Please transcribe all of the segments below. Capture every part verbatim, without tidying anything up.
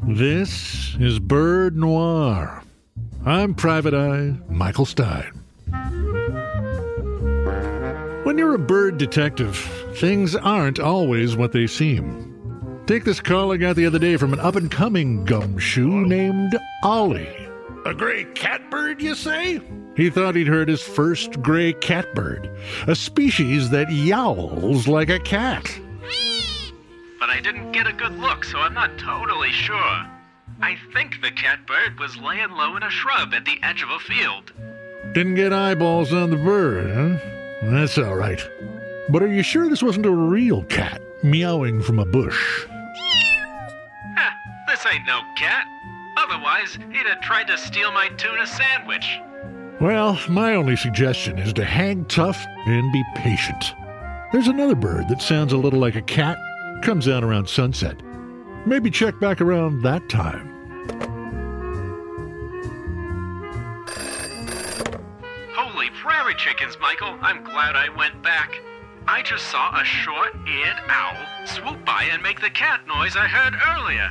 This is Bird Noir. I'm Private Eye Michael Stein. When you're a bird detective, things aren't always what they seem. Take this call I got the other day from an up-and-coming gumshoe named Ollie. A gray catbird, you say? He thought he'd heard his first gray catbird, a species that yowls like a cat. But I didn't get a good look, so I'm not totally sure. I think the catbird was laying low in a shrub at the edge of a field. Didn't get eyeballs on the bird, huh? That's all right. But are you sure this wasn't a real cat meowing from a bush? Huh, this ain't no cat. Otherwise, he'd have tried to steal my tuna sandwich. Well, my only suggestion is to hang tough and be patient. There's another bird that sounds a little like a cat. Comes out around sunset. Maybe check back around that time. Holy prairie chickens, Michael. I'm glad I went back. I just saw a short-eared owl swoop by and make the cat noise I heard earlier.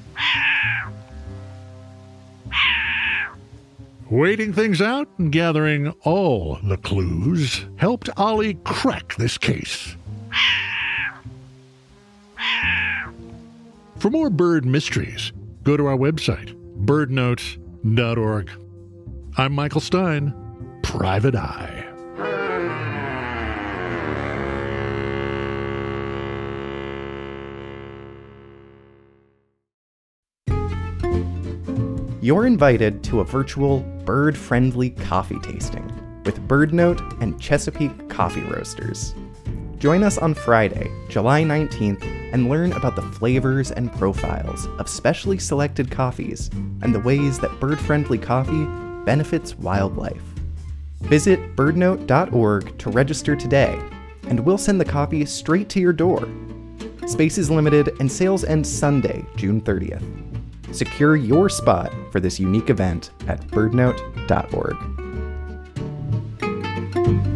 Waiting things out and gathering all the clues helped Ollie crack this case. For more bird mysteries, go to our website, bird note dot org. I'm Michael Stein, Private Eye. You're invited to a virtual bird-friendly coffee tasting with BirdNote and Chesapeake Coffee Roasters. Join us on Friday, July nineteenth, and learn about the flavors and profiles of specially selected coffees and the ways that bird-friendly coffee benefits wildlife. Visit bird note dot org to register today, and we'll send the coffee straight to your door. Space is limited and sales end Sunday, June thirtieth. Secure your spot for this unique event at bird note dot org.